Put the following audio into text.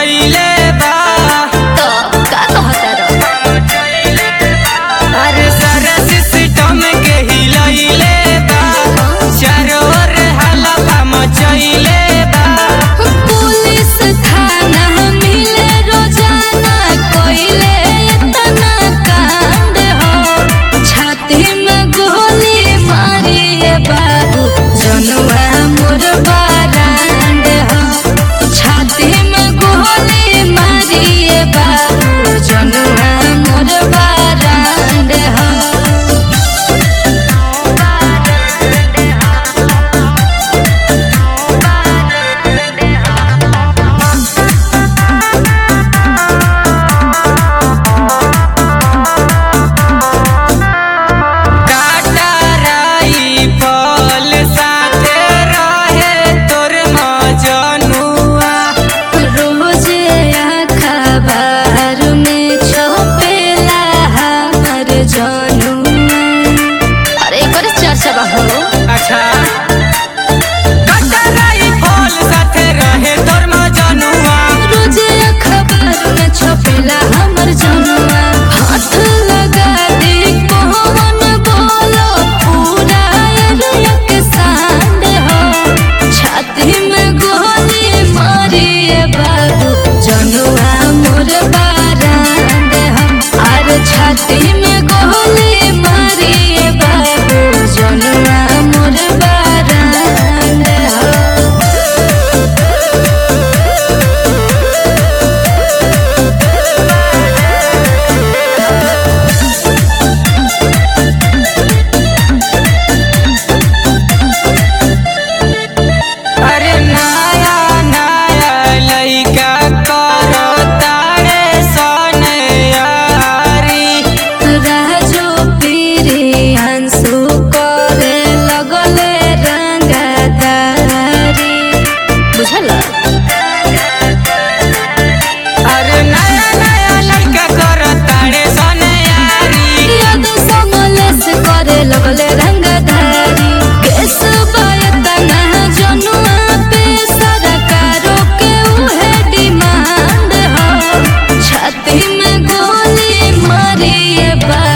मचैले बा तो का कहता अरे सारा सिस्टम के हिलैले बा चारों ओर हल्ला मचैले बा पुलिस थाना मिले रोजाना कोइले इतना कांड हो छाती में गोली मारिए बाबू जनुआ मोर बारांड हो छाती में गोली मारिए बाबू जनुआ मोर बारांड हो छाती में गोली मारिए बाबू जनुआ मोर बारांड अरे नया नया लइका करो तारे सने राजू पीरी अंशु करे लगले रंगदारी बुझला अरे नया नया लइका करो तारे सने याद समलेस करे लगले रंगदारी केस बायतना जनुआ पे सरकारों के उहे डिमांड हो छाती में गोली मारिए बा